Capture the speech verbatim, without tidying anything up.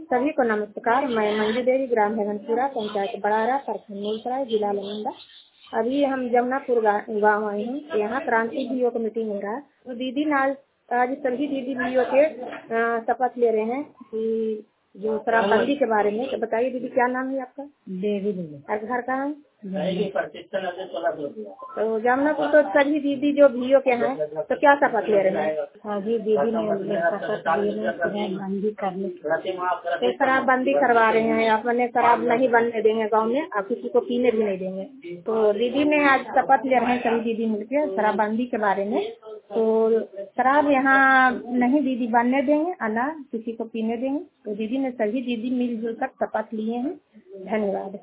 सभी को नमस्कार। मैं मंजू देवी, ग्राम हेगनपुरा, पंचायत बड़ारा, प्रखंड मूलसराय, जिला नालंदा। अभी हम जमुनापुर गाँव आए हैं। यहाँ क्रांति बीओ का मीटिंग हो रहा है। तो दीदी ने आज आज सभी दीदी बीओ के अ, शपथ ले रहे हैं कि जो शराबबंदी के बारे में। तो बताइए दीदी, क्या नाम है आपका? देवी देवी। और घर कहाँ है? तो जमुनापुर तो सभी दीदी जो बीओ के हैं तो क्या शपथ ले रहे हैं? सभी दीदी ने शपथ लिए हैं शराबबंदी करने की। तो शराबबंदी करवा रहे हैं, अपने शराब नहीं बनने देंगे गांव में और किसी को पीने भी नहीं देंगे। तो दीदी ने आज शपथ ले रहे हैं सभी दीदी मिलकर शराबबंदी के बारे में। तो शराब यहाँ नहीं दीदी बनने देंगे और ना किसी को पीने देंगे। तो दीदी ने सभी दीदी मिलजुल कर शपथ लिए हैं। धन्यवाद।